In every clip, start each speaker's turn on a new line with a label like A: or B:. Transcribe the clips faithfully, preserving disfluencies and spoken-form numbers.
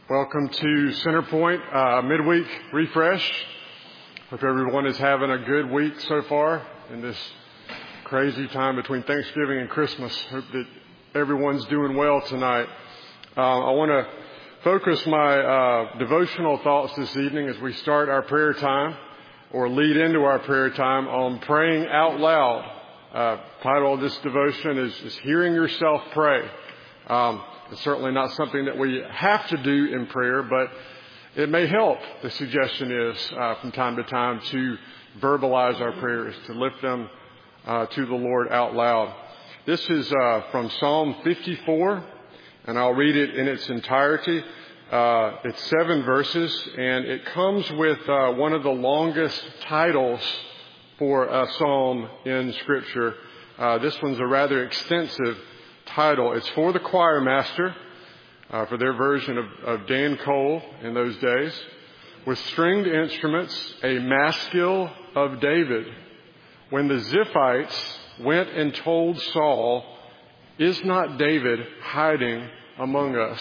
A: Welcome to Centerpoint uh, midweek refresh. Hope everyone is having a good week so far in this crazy time between Thanksgiving and Christmas. Hope that everyone's doing well tonight. Uh, I want to focus my uh, devotional thoughts this evening as we start our prayer time or lead into our prayer time on praying out loud. Uh, title of this devotion is, is Hearing Yourself Pray. Um, It's certainly not something that we have to do in prayer, but it may help, the suggestion is, uh, from time to time to verbalize our prayers, to lift them uh, to the Lord out loud. This is uh, from Psalm fifty-four, and I'll read it in its entirety. Uh, it's seven verses, and it comes with uh, one of the longest titles for a psalm in Scripture. Uh, this one's a rather extensive title. It's for the choir master, uh, for their version of, of Dan Cole in those days. With stringed instruments, a maskil of David. When the Ziphites went and told Saul, "Is not David hiding among us?"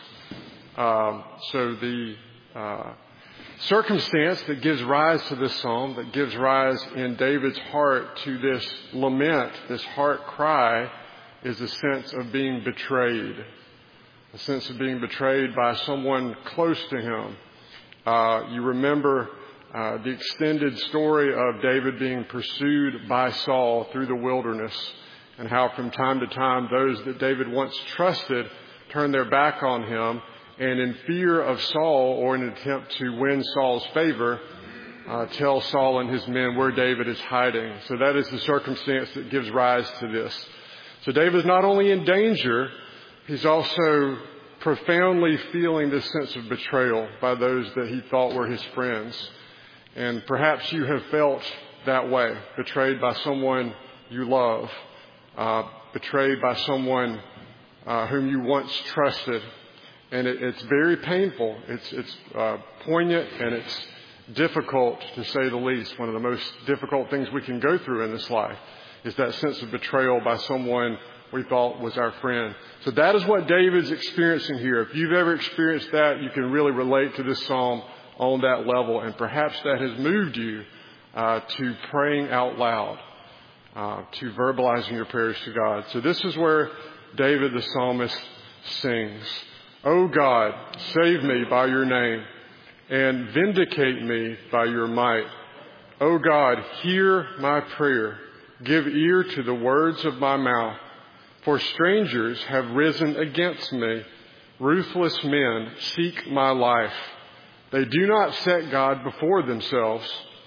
A: Um, so the uh, circumstance that gives rise to this psalm, that gives rise in David's heart to this lament, this heart cry, is a sense of being betrayed, a sense of being betrayed by someone close to him. Uh, you remember uh, the extended story of David being pursued by Saul through the wilderness, and how from time to time those that David once trusted turned their back on him, and in fear of Saul, or in an attempt to win Saul's favor, uh, tell Saul and his men where David is hiding. So that is the circumstance that gives rise to this. So David's not only in danger, he's also profoundly feeling this sense of betrayal by those that he thought were his friends. And perhaps you have felt that way, betrayed by someone you love, uh, betrayed by someone uh, whom you once trusted. And it, it's very painful. It's, it's uh, poignant, and it's difficult, to say the least. One of the most difficult things we can go through in this life is that sense of betrayal by someone we thought was our friend. So that is what David's experiencing here. If you've ever experienced that, you can really relate to this psalm on that level. And perhaps that has moved you uh, to praying out loud, uh, to verbalizing your prayers to God. So this is where David the psalmist sings, "O God, save me by your name and vindicate me by your might. O God, hear my prayer. Give ear to the words of my mouth. For strangers have risen against me. Ruthless men seek my life. They do not set God before themselves.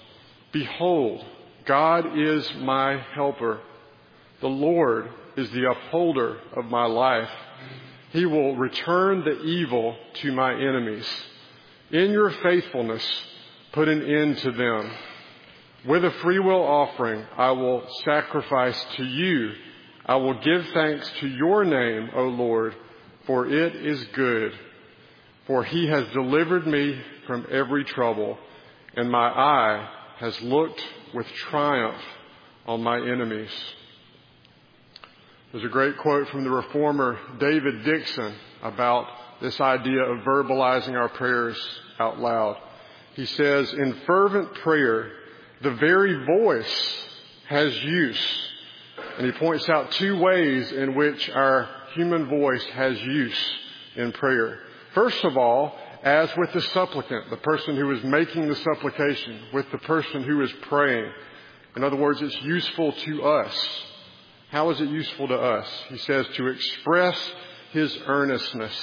A: Behold, God is my helper. The Lord is the upholder of my life. He will return the evil to my enemies. In your faithfulness, put an end to them. With a freewill offering, I will sacrifice to you. I will give thanks to your name, O Lord, for it is good. For he has delivered me from every trouble, and my eye has looked with triumph on my enemies." There's a great quote from the reformer David Dixon about this idea of verbalizing our prayers out loud. He says, "In fervent prayer, the very voice has use." And he points out two ways in which our human voice has use in prayer. First of all, as with the supplicant, the person who is making the supplication, with the person who is praying. In other words, it's useful to us. How is it useful to us? He says to express his earnestness.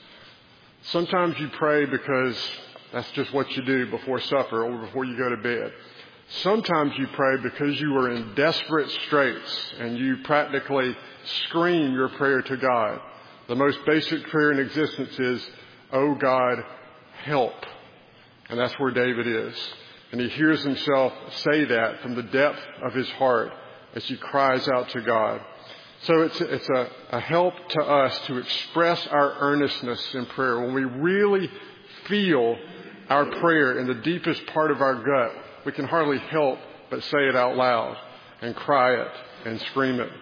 A: Sometimes you pray because that's just what you do before supper or before you go to bed. Sometimes you pray because you are in desperate straits and you practically scream your prayer to God. The most basic prayer in existence is, "Oh God, help." And that's where David is. And he hears himself say that from the depth of his heart as he cries out to God. So it's, it's a, a help to us to express our earnestness in prayer. When we really feel our prayer in the deepest part of our gut, we can hardly help but say it out loud and cry it and scream it.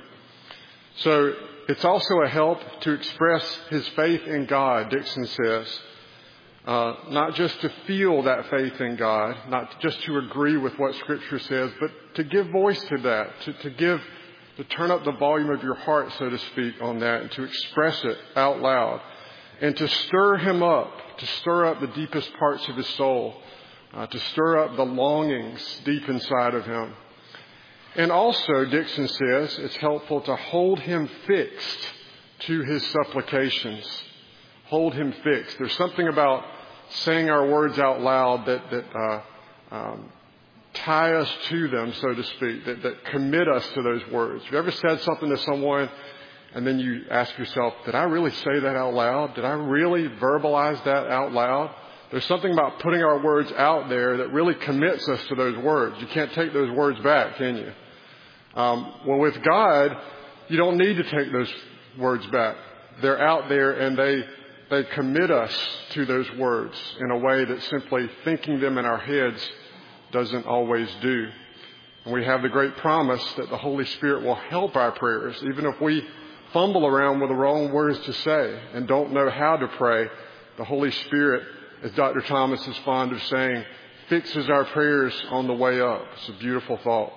A: So it's also a help to express his faith in God, Dixon says. Uh, not just to feel that faith in God, not just to agree with what Scripture says, but to give voice to that, to, to give, to turn up the volume of your heart, so to speak, on that, and to express it out loud, and to stir him up, to stir up the deepest parts of his soul, uh, to stir up the longings deep inside of him. And also, Dixon says, it's helpful to hold him fixed to his supplications. Hold him fixed. There's something about saying our words out loud that, that uh, um, tie us to them, so to speak, that, that commit us to those words. Have you ever said something to someone and then you ask yourself, did I really say that out loud? Did I really verbalize that out loud? There's something about putting our words out there that really commits us to those words. You can't take those words back, can you? Um, well, with God, you don't need to take those words back. They're out there, and they they commit us to those words in a way that simply thinking them in our heads doesn't always do. And we have the great promise that the Holy Spirit will help our prayers, even if we fumble around with the wrong words to say and don't know how to pray. The Holy Spirit, as Doctor Thomas is fond of saying, fixes our prayers on the way up. It's a beautiful thought.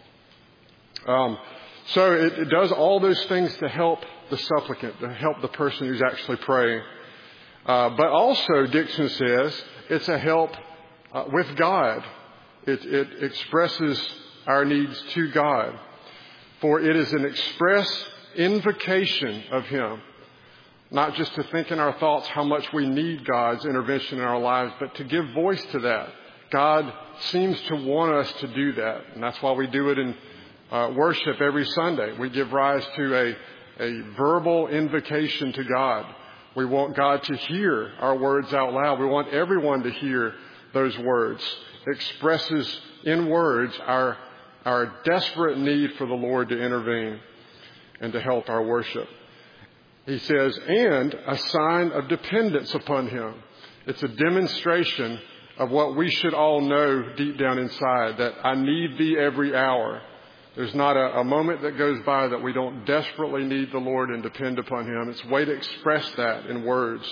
A: Um, so it, it does all those things to help the supplicant, to help the person who's actually praying. Uh, but also, Dixon says, it's a help uh, with God. It, it expresses our needs to God. For it is an express invocation of Him. Not just to think in our thoughts how much we need God's intervention in our lives, but to give voice to that. God seems to want us to do that. And that's why we do it in uh, worship every Sunday. We give rise to a, a verbal invocation to God. We want God to hear our words out loud. We want everyone to hear those words. It expresses in words our, our desperate need for the Lord to intervene and to help our worship. He says, and a sign of dependence upon Him. It's a demonstration of what we should all know deep down inside, that I need Thee every hour. There's not a, a moment that goes by that we don't desperately need the Lord and depend upon Him. It's a way to express that in words.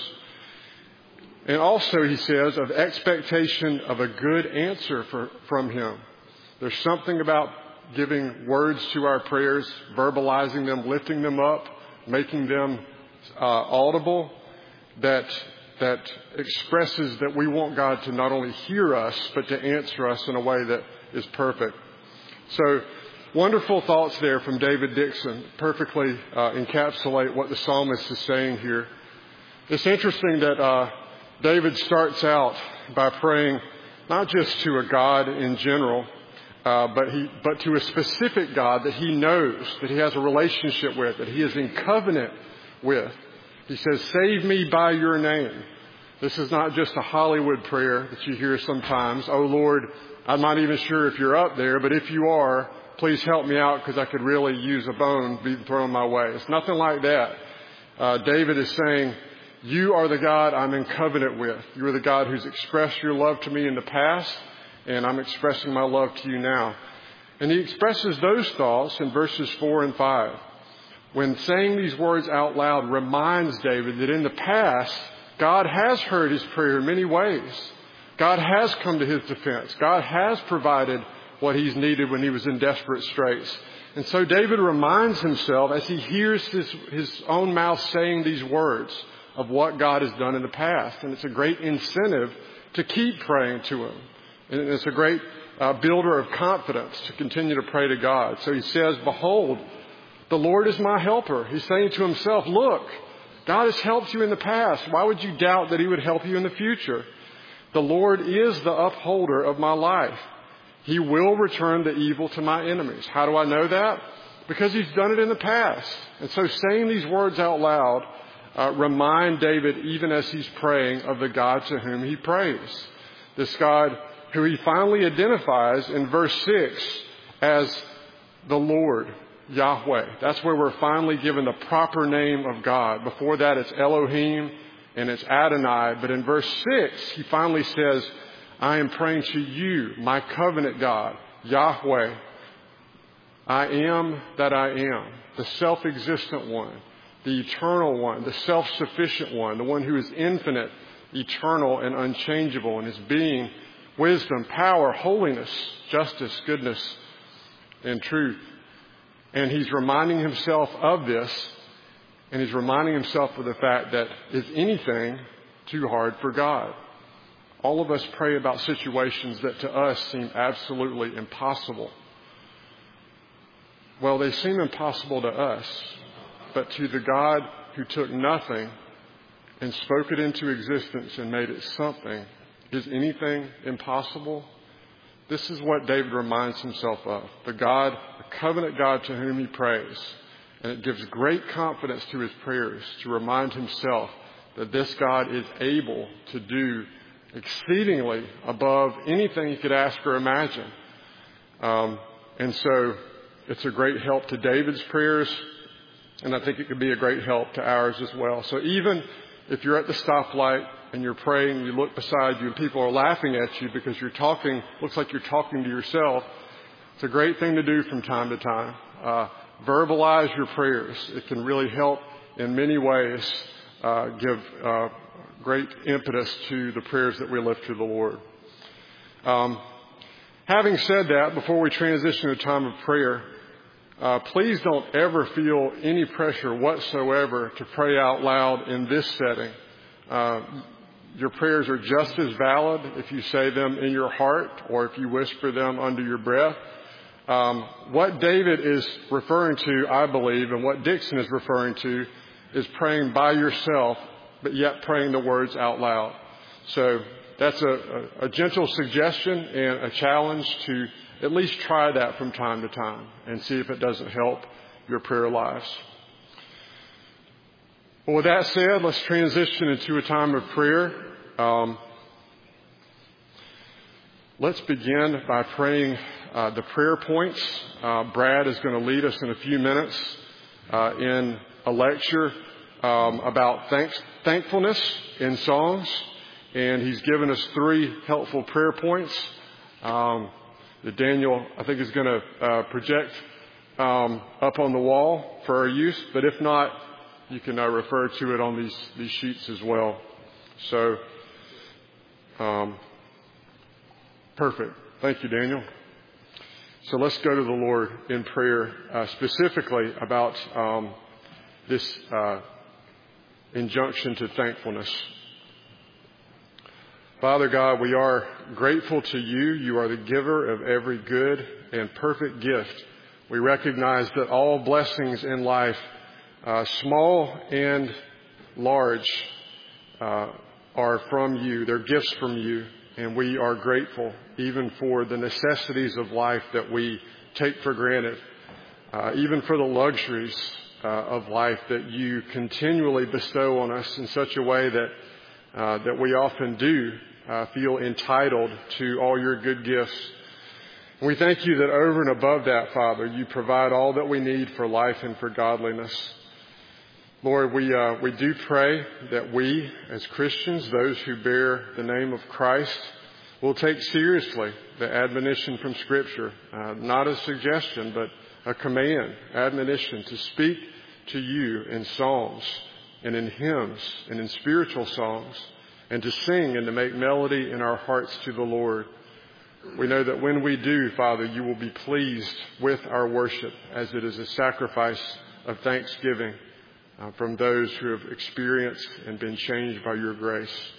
A: And also, he says, of expectation of a good answer for, from Him. There's something about giving words to our prayers, verbalizing them, lifting them up, making them uh, audible, that that expresses that we want God to not only hear us, but to answer us in a way that is perfect. So, wonderful thoughts there from David Dixon, perfectly uh, encapsulate what the psalmist is saying here. It's interesting that uh, David starts out by praying not just to a God in general, uh, but he but to a specific God that he knows, that he has a relationship with, that he is in covenant with. He says, save me by your name. This is not just a Hollywood prayer that you hear sometimes. Oh, Lord, I'm not even sure if you're up there, but if you are, please help me out because I could really use a bone being thrown my way. It's nothing like that. Uh, David is saying, you are the God I'm in covenant with. You are the God who's expressed your love to me in the past, and I'm expressing my love to you now. And he expresses those thoughts in verses four and five. When saying these words out loud reminds David that in the past, God has heard his prayer in many ways. God has come to his defense. God has provided what he's needed when he was in desperate straits. And so David reminds himself as he hears his, his own mouth saying these words of what God has done in the past. And it's a great incentive to keep praying to him. And it's a great uh, builder of confidence to continue to pray to God. So he says, behold, the Lord is my helper. He's saying to himself, look, God has helped you in the past. Why would you doubt that he would help you in the future? The Lord is the upholder of my life. He will return the evil to my enemies. How do I know that? Because he's done it in the past. And so saying these words out loud uh, remind David, even as he's praying, of the God to whom he prays. This God who he finally identifies in verse six as the Lord, Yahweh. That's where we're finally given the proper name of God. Before that, it's Elohim and it's Adonai. But in verse six, he finally says, I am praying to you, my covenant God, Yahweh. I am that I am, the self-existent one, the eternal one, the self-sufficient one, the one who is infinite, eternal and unchangeable in his being, wisdom, power, holiness, justice, goodness, and truth. And he's reminding himself of this, and he's reminding himself of the fact that is anything too hard for God? All of us pray about situations that to us seem absolutely impossible. Well, they seem impossible to us, but to the God who took nothing and spoke it into existence and made it something, is anything impossible? This is what David reminds himself of. The God, the covenant God to whom he prays. And it gives great confidence to his prayers to remind himself that this God is able to do exceedingly above anything he could ask or imagine. Um, and so it's a great help to David's prayers, and I think it could be a great help to ours as well. So even if you're at the stoplight and you're praying, you look beside you and people are laughing at you because you're talking, looks like you're talking to yourself, it's a great thing to do from time to time. Uh, verbalize your prayers. It can really help in many ways, uh, give uh, great impetus to the prayers that we lift to the Lord. Um, having said that, before we transition to a time of prayer, uh, please don't ever feel any pressure whatsoever to pray out loud in this setting. Uh, your prayers are just as valid if you say them in your heart or if you whisper them under your breath. Um, what David is referring to, I believe, and what Dixon is referring to, is praying by yourself, but yet praying the words out loud. So that's a, a, a gentle suggestion and a challenge to at least try that from time to time and see if it doesn't help your prayer lives. Well, with that said, let's transition into a time of prayer. Um, let's begin by praying uh, the prayer points. Uh, Brad is going to lead us in a few minutes uh, in a lecture um, about thanks, thankfulness in songs. And he's given us three helpful prayer points um, that Daniel, I think, is going to uh, project um, up on the wall for our use. But if not, you can uh, refer to it on these, these sheets as well. So, um, perfect. Thank you, Daniel. So let's go to the Lord in prayer, uh, specifically about um, this uh, injunction to thankfulness. Father God, we are grateful to you. You are the giver of every good and perfect gift. We recognize that all blessings in life, uh, small and large, uh, are from you. They're gifts from you. And we are grateful even for the necessities of life that we take for granted, uh, even for the luxuries uh, of life that you continually bestow on us in such a way that uh, that we often do uh, feel entitled to all your good gifts. And we thank you that over and above that, Father, you provide all that we need for life and for godliness. Lord, we uh, we do pray that we, as Christians, those who bear the name of Christ, will take seriously the admonition from Scripture, uh, not a suggestion, but a command, admonition to speak to you in psalms and in hymns and in spiritual songs, and to sing and to make melody in our hearts to the Lord. We know that when we do, Father, you will be pleased with our worship as it is a sacrifice of thanksgiving Uh, from those who have experienced and been changed by your grace.